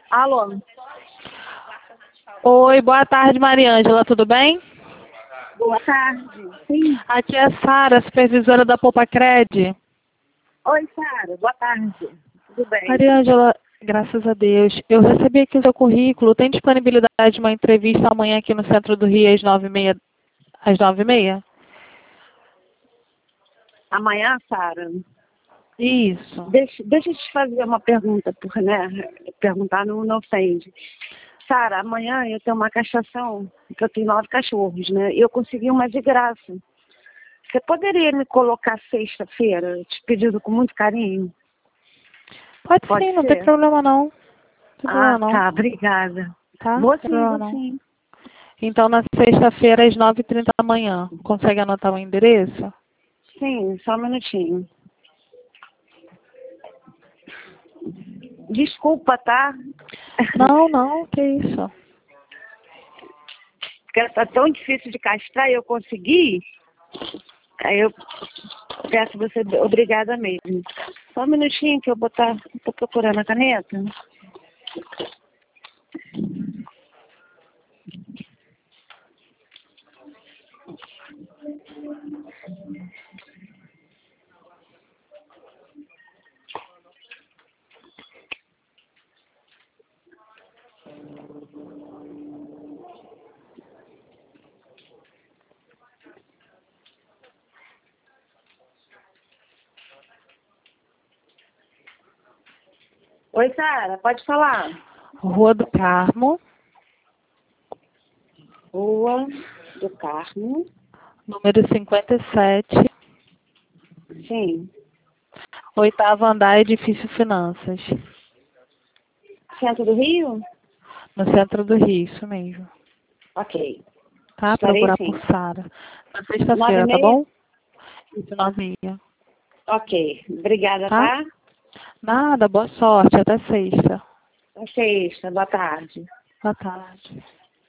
Alô? Oi, boa tarde, Mariângela, tudo bem? Boa tarde. Sim. Aqui é a Sara, supervisora da Popacred. Oi, Sara. Boa tarde. Tudo bem? Mariângela, graças a Deus, eu recebi aqui o seu currículo. Tem disponibilidade de uma entrevista amanhã aqui no centro do Rio às 9h30? Às 9h30? Amanhã, Sara? Isso. Deixa eu te fazer uma pergunta, perguntar não ofende. Sara, amanhã eu tenho uma castração, que eu tenho 9 cachorros, né? E eu consegui uma de graça. Você poderia me colocar sexta-feira, te pedindo com muito carinho? Pode Pode sim, não tem ser? problema não. Não tem problema não, Tá, obrigada. tá? Não Vou tem sim, problema vou não. sim. Então, na sexta-feira, às 9h30 da manhã, consegue anotar o endereço? Sim, só um minutinho. Desculpa, tá? Não, que isso. Porque tá tão difícil de castrar e eu consegui. Aí eu peço você obrigada mesmo. Só um minutinho que eu tô procurando a caneta. Oi, Sara, pode falar. Rua do Carmo, Rua do Carmo. número 57, Sim. 8º andar, edifício Finanças. Centro do Rio? No centro do Rio, isso mesmo. Ok. Tá? Estarei Procurar sim. por Sara. Na 9 e sexta-feira, tá meia? bom? Isso, 9h30. Ok. Obrigada, Tá? tá? Nada, boa sorte. Até sexta. Até sexta. Boa tarde. Boa tarde.